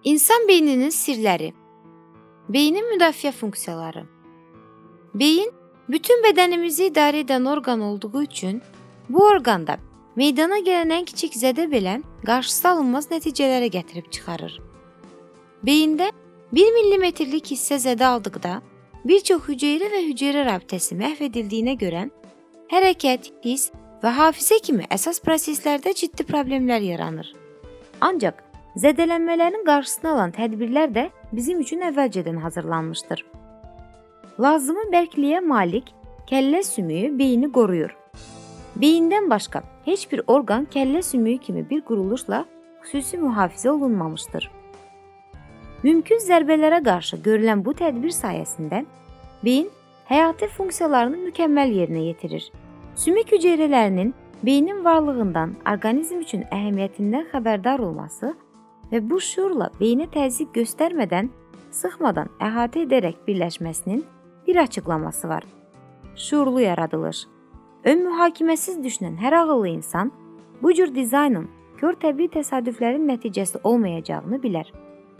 İnsan beyninin sirləri. Beynin müdafiə funksiyaları. Beyin bütün bədənimizi idarə edən orqan olduğu üçün bu orqanda meydana gələn ən kiçik zədə belə qarşısı alınmaz nəticələrə gətirib çıxarır. Beyində 1 millimetrlik hissə zədə aldıqda bir çox hüceyrə və hüceyrə rabitəsi məhv edildiyinə görə hərəkət, hiss və hafizə kimi əsas proseslərdə ciddi problemlər yaranır. Ancaq zədələnmələrin qarşısını alan tədbirlər də bizim üçün əvvəlcədən hazırlanmışdır. Lazımi bərkliyə malik kəllə sümüyü beyni qoruyur. Beyindən başqa heç bir orqan kəllə sümüyü kimi bir quruluşla xüsusi mühafizə olunmamışdır. Mümkün zərbələrə qarşı görülən bu tədbir sayəsində beyin həyati funksiyalarını mükəmməl yerinə yetirir. Sümük hüceyrələrinin beynin varlığından, orqanizm üçün əhəmiyyətindən xəbərdar olması və bu şuurla beyinə təzyiq göstərmədən, sıxmadan əhatə edərək birləşməsinin bir açıqlaması var. Şuurlu yaradılış. Ön mühakiməsiz düşünən hər ağıllı insan bu cür dizaynın kör təbii təsadüflərin nəticəsi olmayacağını bilər.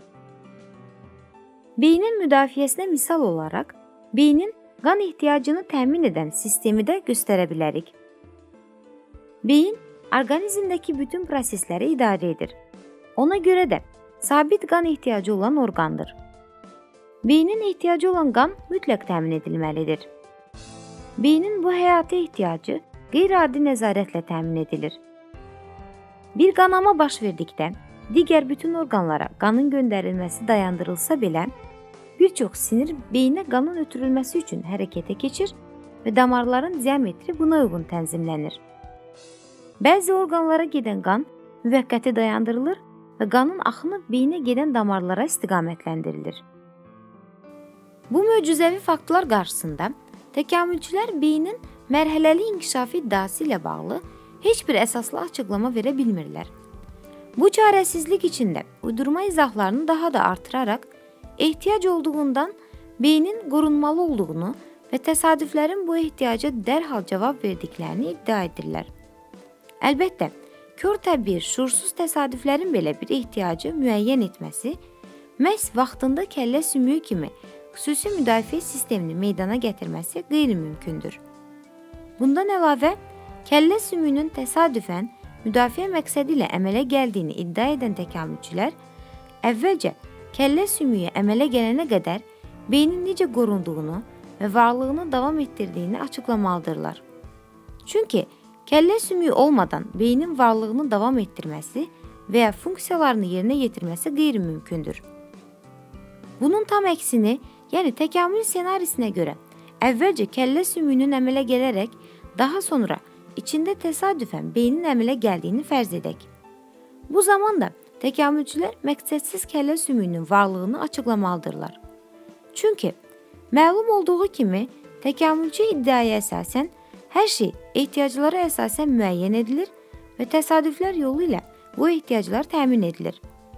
Beynin müdafiəsinə misal olaraq, beynin qan ehtiyacını təmin edən sistemi də göstərə bilərik. Beyin, orqanizmdəki bütün prosesləri idarə edir. Ona görə də sabit qan ehtiyacı olan orqandır. Beynin ehtiyacı olan qan mütləq təmin edilməlidir. Beynin bu həyati ehtiyacı qeyri-adi nəzarətlə təmin edilir. Bir qanama baş verdikdə, digər bütün orqanlara qanın göndərilməsi dayandırılsa belə, bir çox sinir beyinə qanın ötürülməsi üçün hərəkətə keçir və damarların diametri buna uyğun tənzimlənir. Bəzi orqanlara gedən qan müvəqqəti dayandırılır və qanın axını beyinə gedən damarlara istiqamətləndirilir. Bu möcüzəvi faktlar qarşısında təkamülçülər beynin mərhələli inkişafı iddiası ilə bağlı heç bir əsaslı açıqlama verə bilmirlər. Bu çarəsizlik içində uydurma izahlarını daha da artıraraq, ehtiyac olduğundan beynin qorunmalı olduğunu və təsadüflərin bu ehtiyaca dərhal cavab verdiklərini iddia edirlər. Əlbəttə, kör təbii, şuursuz təsadüflərin belə bir ehtiyacı müəyyən etməsi, məhz vaxtında kəllə sümüyü kimi xüsusi müdafiə sistemini meydana gətirməsi qeyri-mümkündür. Bundan əlavə, kəllə sümüyünün təsadüfən müdafiə məqsədi ilə əmələ gəldiyini iddia edən təkamülçülər, əvvəlcə kəllə sümüyü əmələ gələnə qədər beynin necə qorunduğunu və varlığını davam etdirdiyini açıqlamalıdırlar. Çünki kəllə sümüyü olmadan beynin varlığını davam etdirməsi və ya funksiyalarını yerinə yetirməsi qeyri-mümkündür. Bunun tam əksini, yəni təkamül senarisinə görə əvvəlcə kəllə sümüyünün əmələ gələrək, daha sonra içində təsadüfən beynin əmələ gəldiyini fərz edək. Bu zaman da təkamülçülər məqsədsiz kəllə sümüyünün varlığını açıqlamalıdırlar. Çünki məlum olduğu kimi təkamülçü iddiaya əsasən hər şey ehtiyaclara əsasən müəyyən edilir və təsadüflər yolu ilə bu ehtiyaclar təmin edilir.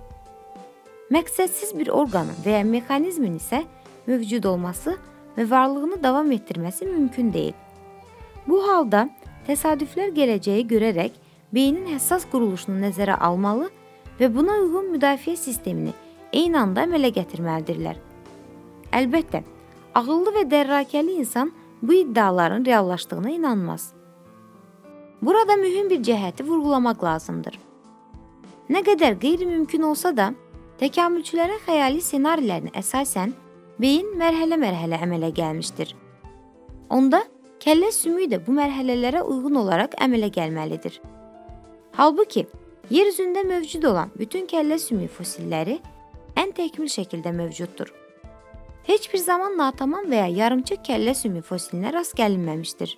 Məqsədsiz bir orqanın və ya mexanizmin isə mövcud olması və varlığını davam etdirməsi mümkün deyil. Bu halda təsadüflər gələcəyi görərək beynin həssas quruluşunu nəzərə almalı və buna uyğun müdafiə sistemini eyni anda əmələ gətirməlidirlər. Əlbəttə, ağıllı və dərrakəli insan bu iddiaların reallaşdığına inanmaz. Burada mühüm bir cəhəti vurğulamaq lazımdır. Nə qədər qeyri-mümkün olsa da, təkamülçülərin xəyali senarilərinə əsasən beyin mərhələ-mərhələ əmələ gəlmişdir. Onda kəllə sümüyü də bu mərhələlərə uyğun olaraq əmələ gəlməlidir. Halbuki, yer üzündə mövcud olan bütün kəllə sümüyü fosilləri ən təkmil şəkildə mövcuddur. Heç bir zaman natamam və ya yarımçıq kəllə sümüyü fosilinə rast gəlinməmişdir.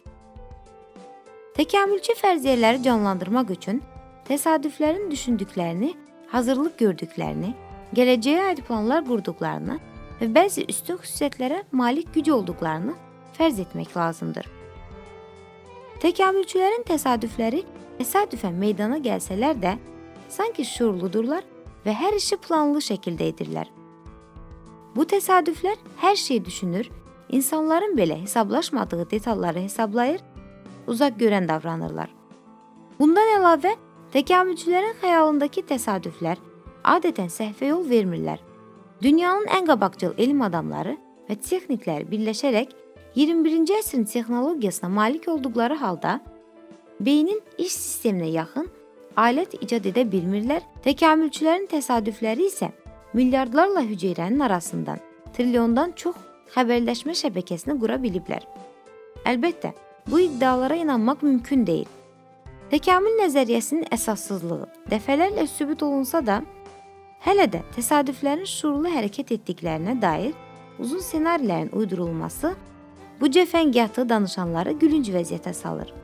Təkamülçü fərziyyələri canlandırmaq üçün təsadüflərin düşündüklərini, hazırlıq gördüklərini, gələcəyə aid planlar qurduqlarını və bəzi üstün xüsusiyyətlərə malik güc olduqlarını fərz etmək lazımdır. Təkamülçülərin təsadüfləri təsadüfən meydana gəlsələr də, sanki şuurludurlar və hər işi planlı şəkildə edirlər. Bu təsadüflər hər şeyi düşünür, insanların belə hesablaşmadığı detalları hesablayır, uzaq görən davranırlar. Bundan əlavə, təkamülçülərin xəyalındakı təsadüflər adətən səhvə yol vermirlər. Dünyanın ən qabaqcıl elm adamları və texniklər birləşərək 21-ci əsrin texnologiyasına malik olduqları halda beynin iş sisteminə yaxın alət icad edə bilmirlər, təkamülçülərin təsadüfləri isə milyardlarla hüceyrənin arasından trilyondan çox xəbərləşmə şəbəkəsini qura biliblər. Əlbəttə, bu iddialara inanmaq mümkün deyil. Təkamül nəzəriyyəsinin əsassızlığı dəfələrlə sübut olunsa da, hələ də təsadüflərin şuurlu hərəkət etdiklərinə dair uzun ssenarilərin uydurulması bu cəfəngiyatı danışanları gülünc vəziyyətə salır.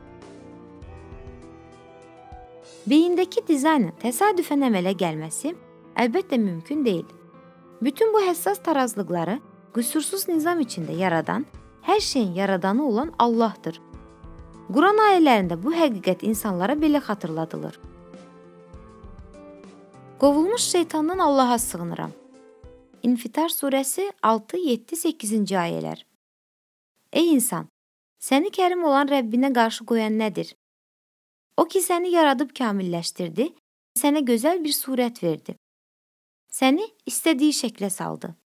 Beyindəki dizaynın təsadüfən əmələ gəlməsi əlbəttə mümkün deyil. Bütün bu həssas tarazlıqları qüsursuz nizam içində yaradan, hər şeyin yaradanı olan Allahdır. Quran ayələrində bu həqiqət insanlara belə xatırladılır. Qovulmuş şeytandan Allaha sığınıram. İnfitar surəsi 6-7-8-ci ayələr. Ey insan, səni kərim olan Rəbbinə qarşı qoyan nədir? O ki, səni yaradıb kamilləşdirdi, sənə gözəl bir surət verdi. Səni istədiyi şəklə saldı.